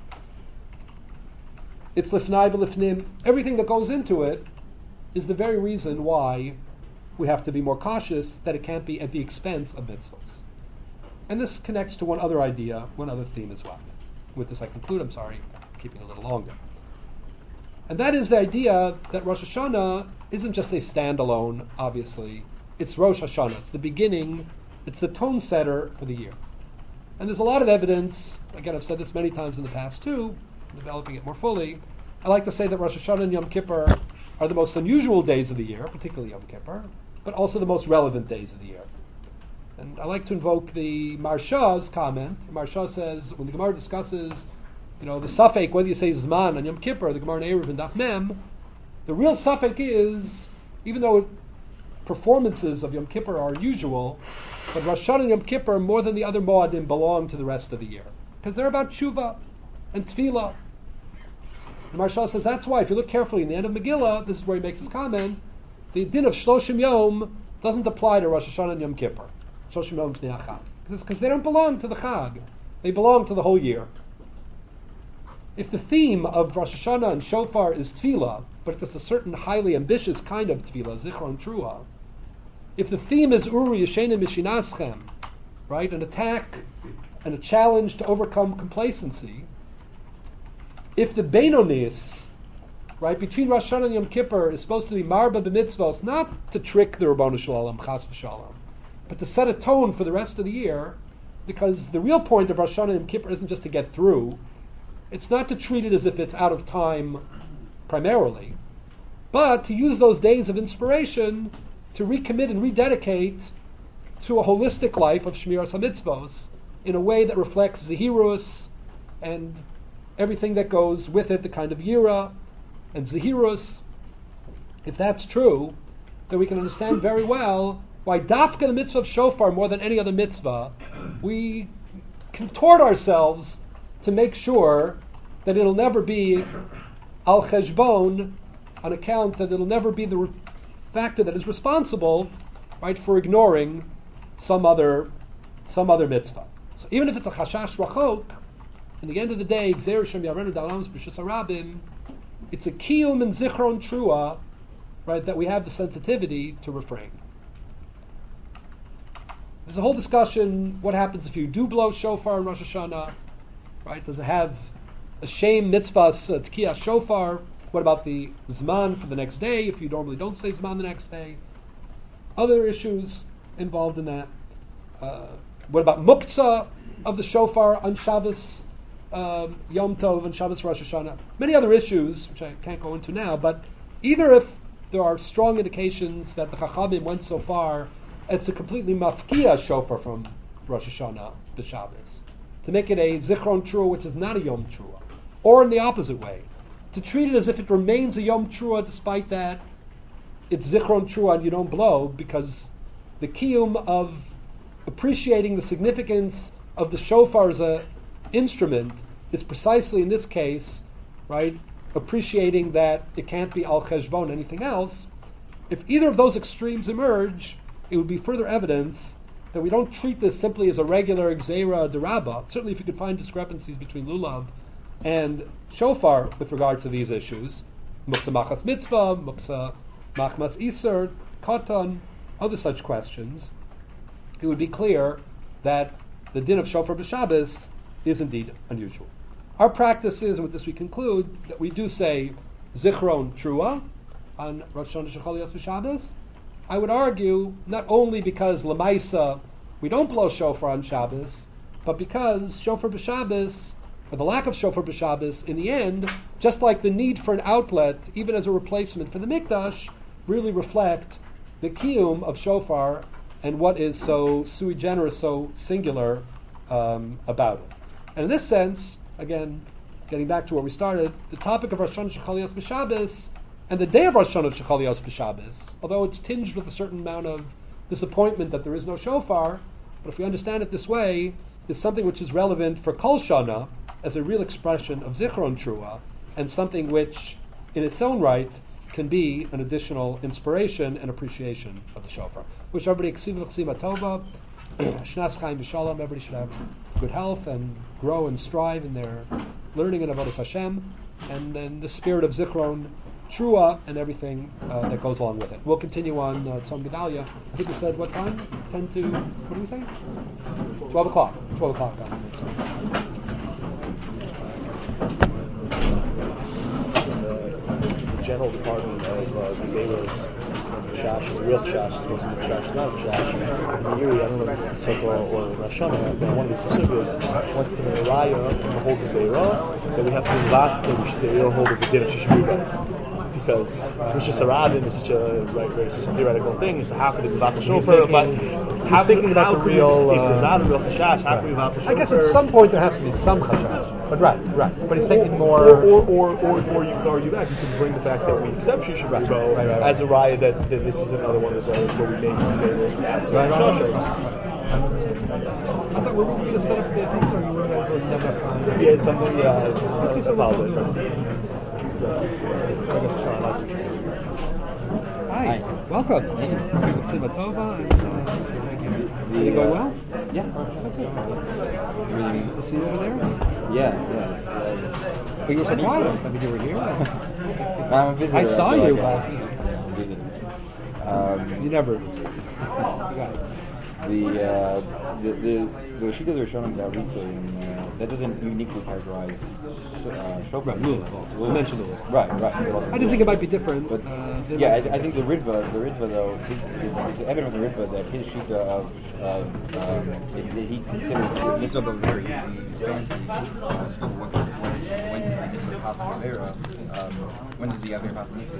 it's lifnai v'lifnim, everything that goes into it is the very reason why we have to be more cautious that it can't be at the expense of mitzvahs. And this connects to one other idea, one other theme as well. With this I conclude, I'm sorry, I'm keeping a little longer. And that is the idea that Rosh Hashanah isn't just a standalone, obviously. It's Rosh Hashanah. It's the beginning, it's the tone setter for the year. And there's a lot of evidence, again, I've said this many times in the past too, developing it more fully. I like to say that Rosh Hashanah and Yom Kippur are the most unusual days of the year, particularly Yom Kippur, but also the most relevant days of the year. And I like to invoke the Marsha's comment. Marsha says, when the Gemara discusses, you know, the suffix, whether you say Zman on Yom Kippur, the Gemara in Eruv and Daf Mem, the real suffix is, even though performances of Yom Kippur are usual, but Rosh Hashanah and Yom Kippur, more than the other Moadim, belong to the rest of the year. Because they're about Tshuva and Tefillah. And Marsha says that's why, if you look carefully in the end of Megillah, this is where he makes his comment, the din of Shloshim Yom doesn't apply to Rosh Hashanah and Yom Kippur. Shloshim Yom Shnei Chag. Because they don't belong to the Chag. They belong to the whole year. If the theme of Rosh Hashanah and Shofar is Tefillah, but it's just a certain highly ambitious kind of Tefillah, Zichron Trua, if the theme is Uru Yeshena Mishinaschem, right, an attack and a challenge to overcome complacency, if the Beinonis, right, between Rosh Hashanah and Yom Kippur is supposed to be Marba b'mitzvos, not to trick the Rabbanu Shalom, Chas v'Shalom, but to set a tone for the rest of the year, because the real point of Rosh Hashanah and Yom Kippur isn't just to get through. It's not to treat it as if it's out of time primarily, but to use those days of inspiration to recommit and rededicate to a holistic life of Shmiras HaMitzvos in a way that reflects Zehirus and everything that goes with it, the kind of Yira and Zehirus. If that's true, then we can understand very well why Dafka, the mitzvah of Shofar, more than any other mitzvah, we contort ourselves to make sure that it'll never be al cheshbon, on account that it'll never be the re- factor that is responsible, right, for ignoring some other some other mitzvah. So even if it's a chashash rachok, in the end of the day, Gzeir Shem Yarenu Da'olam B'Shus HaRabim, it's a kiyum and zichron trua, right, that we have the sensitivity to refrain. There's a whole discussion, what happens if you do blow shofar in Rosh Hashanah, right? Does it have a shame mitzvahs uh, tkiyah shofar? What about the zman for the next day, if you normally don't say zman the next day? Other issues involved in that. Uh, what about muktzah of the shofar on Shabbos, um, Yom Tov, and Shabbos Rosh Hashanah? Many other issues, which I can't go into now, but either if there are strong indications that the Chachamim went so far as to completely mafkia shofar from Rosh Hashanah to Shabbos, to make it a zichron trua which is not a yom trua, or in the opposite way, to treat it as if it remains a yom trua despite that it's zichron trua and you don't blow, because the kiyum of appreciating the significance of the shofar as a instrument is precisely in this case, right, appreciating that it can't be al cheshbon anything else. If either of those extremes emerge, it would be further evidence that we don't treat this simply as a regular Gzeira Derabba. Certainly if you could find discrepancies between Lulav and Shofar with regard to these issues, Muksa Machas Mitzvah, Muksa Machmas Iser, Katan, other such questions, it would be clear that the din of Shofar b'Shabbos is indeed unusual. Our practice is, and with this we conclude, that we do say Zichron Trua on Rosh Hashanah Shechol Yos b'Shabbos. I would argue not only because Lamaisa we don't blow shofar on Shabbos, but because shofar b'Shabbos, or the lack of shofar b'Shabbos, in the end, just like the need for an outlet, even as a replacement for the mikdash, really reflect the kiyum of shofar and what is so sui generis, so singular um, about it. And in this sense, again, getting back to where we started, the topic of Rosh Hashanah Shechal Yos B'Shabbos and the day of Rosh Hashanah Shechal Yos B'Shabbos, although it's tinged with a certain amount of disappointment that there is no shofar, but if we understand it this way, is something which is relevant for Kol Shana as a real expression of Zichron Trua, and something which, in its own right, can be an additional inspiration and appreciation of the shofar. Wish everybody Ksiva Ksima Tova, Shnas Chaim B'Shalom. Everybody should have good health and grow and strive in their learning and avodas Hashem, and in the spirit of Zichron Trua and everything uh, that goes along with it. We'll continue on uh, Tzom Gedalia. I think we said what time? Ten to what do we say? Twelve o'clock. Twelve o'clock. On. General department of uh, Gezeros, Shash, the real Shash, is supposed to be Shash, not Shash. In Erie, I don't know if it's Sukkah or Rosh Hashanah, but one of the Sukkahs wants to be a raya in the whole Gezerah that we have to be involved in, we should they don't hold it the din of Shishmuga. Because Rosh Hashanah is such a right, right, such a theoretical thing, it's a half of the Vatal Shofar, but How thinking about the real, if there's not a uh, real Chashash, how can we Vatal Shofar? I guess at some point there has to be some chashash. But right, right. But he's thinking more. Or, or, or, or, or you can argue back. You can bring the fact that we accept Shisha Right, Rubo right, right, right. as a raya that, that this is another one of those areas where we make Gezeros with Right, right, right, right, I thought we were going to set up the things, or you were going to never have time. Yeah, something, yeah, I apologize. Hi, welcome. Tzima Tova, and uh, are you going well? Yeah. Really nice to see you over there. Yeah, yeah. It's, uh, But you were so quiet. I think you were here. I'm a visitor. I saw feel you, like but I'm visiting. Um, you never. You got it. the uh, the the the Shita they're showing that uh, that doesn't uniquely characterize uh, Shofar. Right, Lulav also. I mentioned Lulav. Right, right. I just think it might be different. But uh, they yeah, I, might- I think the Ritva, the Ritva though, his, it's, it's evident from the Ritva that his Shita of, of um, that that he considers the mitzvah of very expands the uh, scope of what, what when does the mitzvah pass the Avera, um, when does the Avera pass the mitzvah?